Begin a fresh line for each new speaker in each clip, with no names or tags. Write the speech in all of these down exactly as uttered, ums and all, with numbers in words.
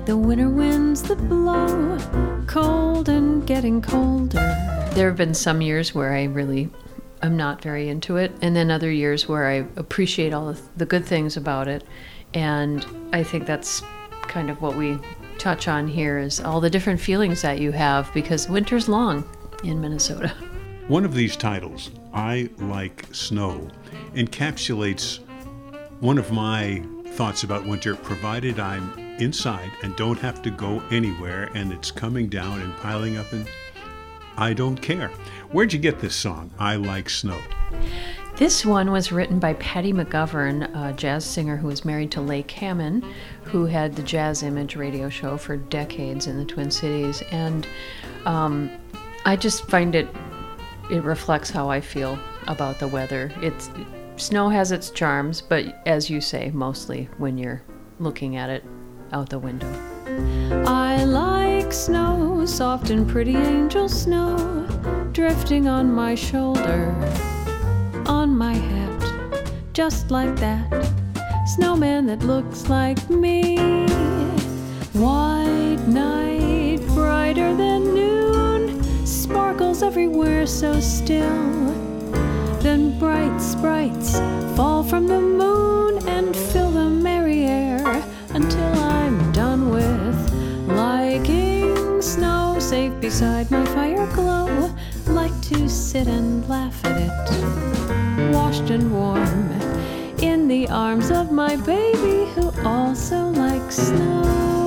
the winter winds that blow, cold and getting colder. There have been some years where I really am not very into it, and then other years where I appreciate all the good things about it. And I think that's kind of what we touch on here, is all the different feelings that you have, because winter's long in Minnesota.
One of these titles, I Like Snow, encapsulates one of my thoughts about winter, provided I'm inside and don't have to go anywhere and it's coming down and piling up, and I don't care. Where'd you get this song, I Like Snow?
This one was written by Patty McGovern, a jazz singer who was married to Lake Hammond, who had the Jazz Image radio show for decades in the Twin Cities. And um, I just find it, it reflects how I feel about the weather. It's snow has its charms, but as you say, mostly when you're looking at it out the window. I like snow, soft and pretty angel snow, drifting on my shoulder, on my hat, just like that. Snowman that looks like me. White night, brighter than noon, sparkles everywhere so still. Then bright sprites fall from the moon and fill the merry air until I'm done with liking snow, safe beside my fire glow, like to sit and laugh at it, washed and warm in the arms of my baby who also likes snow.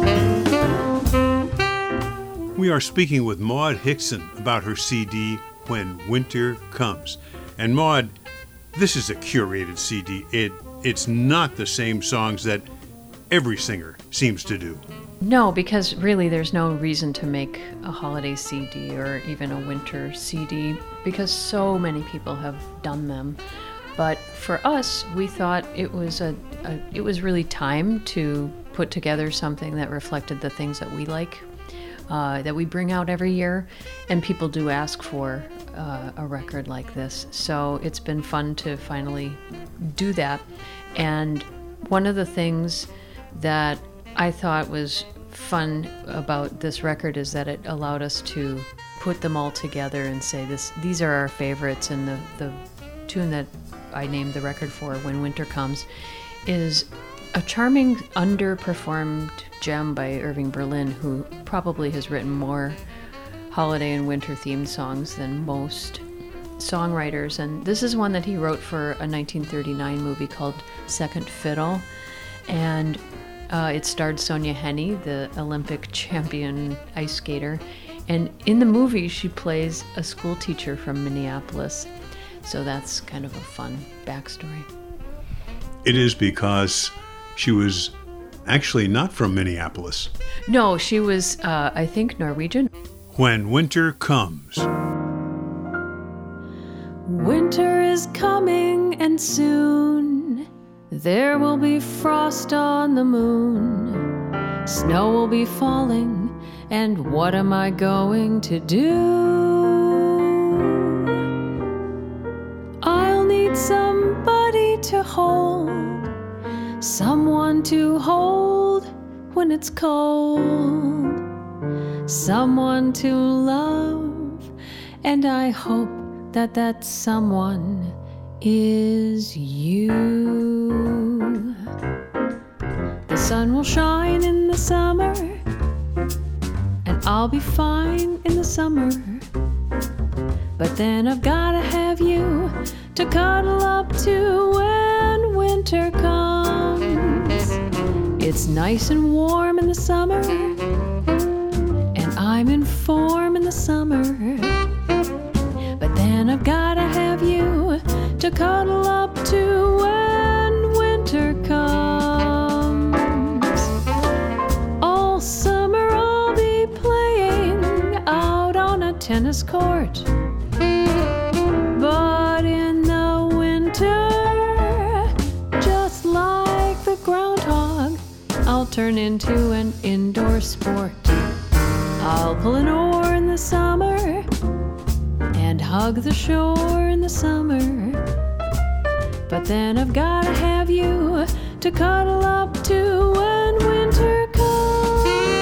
We are speaking with Maud Hickson about her C D, When Winter Comes. And Maud, this is a curated C D. It It's not the same songs that every singer seems to do.
No, because really there's no reason to make a holiday C D or even a winter C D, because so many people have done them. But for us, we thought it was a, a it was really time to put together something that reflected the things that we like, uh, that we bring out every year, and people do ask for uh, a record like this. So it's been fun to finally do that. And one of the things that I thought was fun about this record is that it allowed us to put them all together and say this these are our favorites. And the, the tune that I named the record for, When Winter Comes, is a charming underperformed gem by Irving Berlin, who probably has written more holiday and winter themed songs than most songwriters. And this is one that he wrote for a nineteen thirty-nine movie called Second Fiddle. And uh, it starred Sonja Henie, the Olympic champion ice skater. And in the movie, she plays a school teacher from Minneapolis. So that's kind of a fun backstory.
It is, because she was actually not from Minneapolis.
No, she was, uh, I think, Norwegian.
When Winter Comes.
Winter is coming, and soon there will be frost on the moon. Snow will be falling, and what am I going to do? I'll need somebody to hold, someone to hold when it's cold, someone to love, and I hope that that someone is you. The sun will shine in the summer, and I'll be fine in the summer. But then I've gotta have you to cuddle up to when winter comes. It's nice and warm in the summer, and I'm in form in the summer. But then I've gotta have you to cuddle up to when winter comes. All summer I'll be playing out on a tennis court. But in the winter, just like the groundhog, I'll turn into an indoor sport. I'll pull an oar in the summer and hug the shore in the summer. But then I've gotta have you to cuddle up to when winter comes.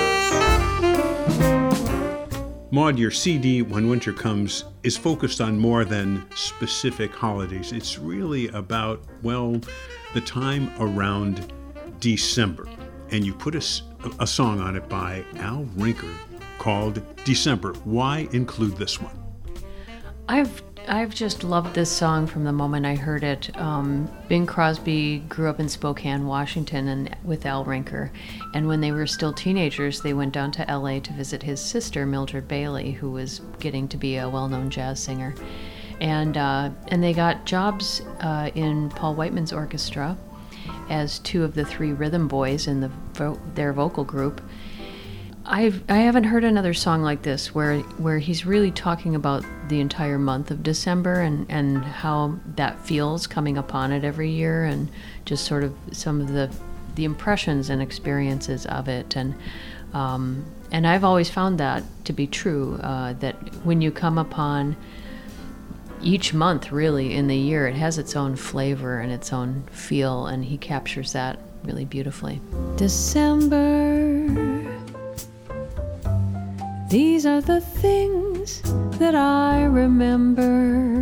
Maud, your C D, When Winter Comes, is focused on more than specific holidays. It's really about, well, the time around December. And you put a, a song on it by Al Rinker called December. Why include this one?
I've I've just loved this song from the moment I heard it. Um, Bing Crosby grew up in Spokane, Washington, and with Al Rinker. And when they were still teenagers, they went down to L A to visit his sister, Mildred Bailey, who was getting to be a well-known jazz singer. And uh, and they got jobs uh, in Paul Whiteman's orchestra as two of the three rhythm boys in the vo- their vocal group. I've, I haven't heard another song like this where where he's really talking about the entire month of December and, and how that feels coming upon it every year, and just sort of some of the the impressions and experiences of it. And um, and I've always found that to be true, uh, that when you come upon each month really in the year, it has its own flavor and its own feel, and he captures that really beautifully. December. These are the things that I remember.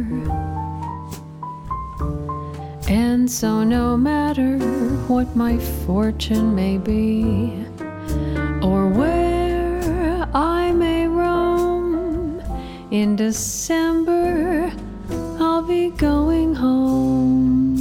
And so no matter what my fortune may be, or where I may roam, in December I'll be going home.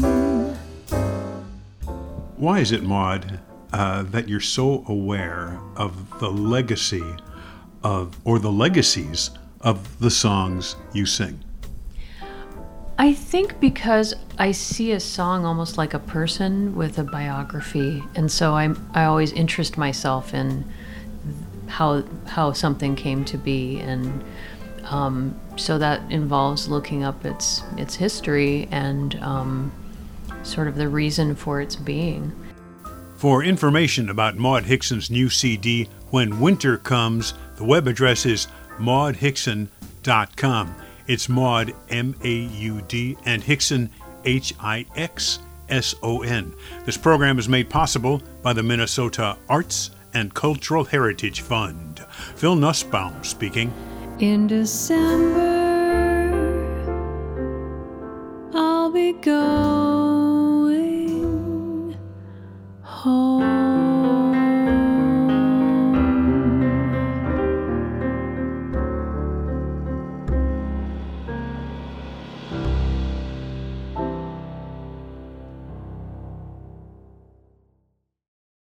Why is it, Maud, uh, that you're so aware of the legacy of, or the legacies of the songs you sing?
I think because I see a song almost like a person with a biography, and so I I always interest myself in how how something came to be, and um, so that involves looking up its its history and um, sort of the reason for its being.
For information about Maud Hickson's new C D, When Winter Comes, the web address is maud hickson dot com. It's Maud, M A U D, and Hickson, H I X S O N. This program is made possible by the Minnesota Arts and Cultural Heritage Fund. Phil Nussbaum speaking.
In December, I'll be going home.